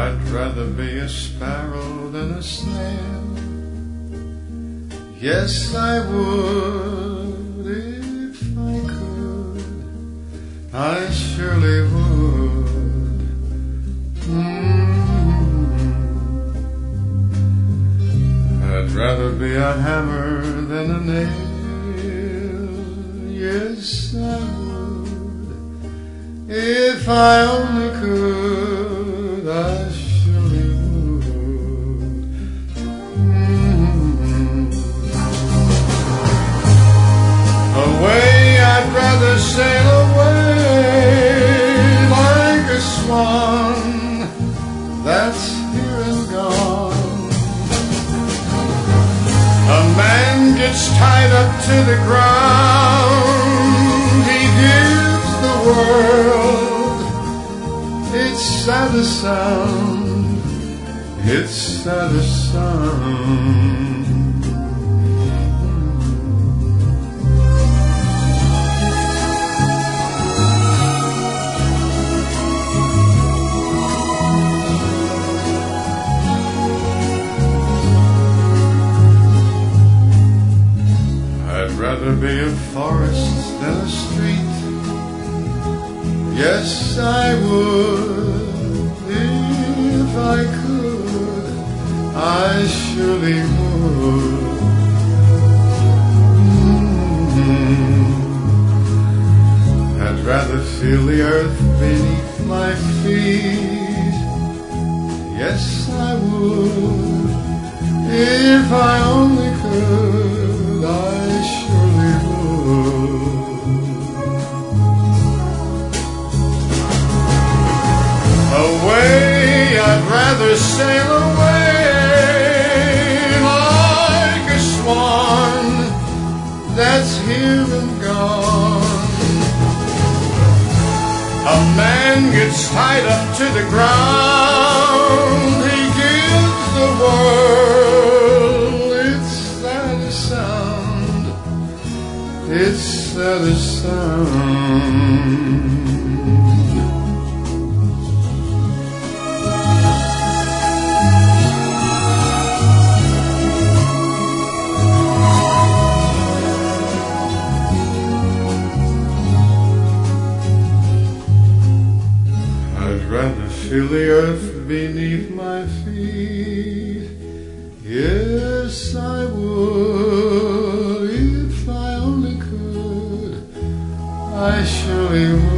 I'd rather be a sparrow than a snail. Yes, I would if I could. I surely would. I'd rather be a hammer than a nail. Yes, I would if I only could. I surely would. Away, I'd rather sail away like a swan that's here and gone. A man gets tied up to the ground. He gives the world its saddest sound. Its saddest sound. I'd rather be a forest than a street. Yes, I would if I could. I surely would. I'd rather feel the earth beneath my feet. Yes, I would if I only could. I surely would. Away, I'd rather sail away like a swan that's here and gone. A man gets tied up to the ground. He gives the world its saddest sound. Its saddest sound. I'd rather feel the earth beneath my feet. Yes, I would if I only could. I surely would.